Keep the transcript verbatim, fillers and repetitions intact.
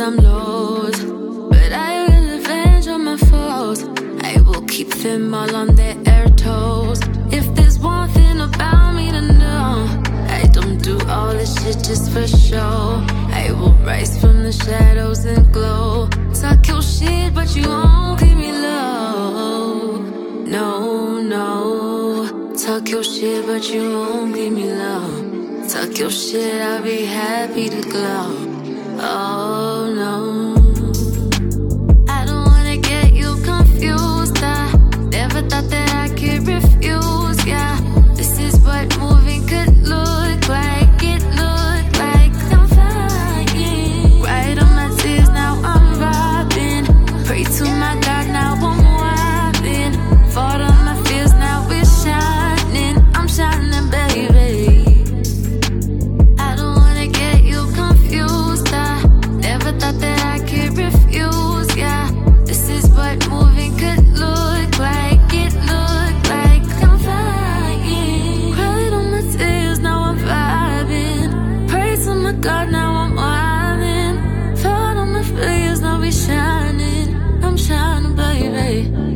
I'm lost, but I will revenge on my foes. I will keep them all on their air toes. If there's one thing about me to know, I don't do all this shit just for show. I will rise from the shadows and glow. Talk your shit, but you won't leave me low. No, no. Talk your shit, but you won't leave me low. Talk your shit, I'll be happy to glow. Oh no, I don't wanna get you confused. I never thought that I could refuse. Yeah, this is what moving could look like. It looked like I'm flying. Right on my tears, now I'm vibing. Pray to my God, now I'm wiping. Fought on my fears, now it's shining. I'm shining, baby. Thought that I could refuse, yeah. This is what moving could look like. It looked like I'm flying. Cried on my tears, now I'm vibing. Pray to my God, now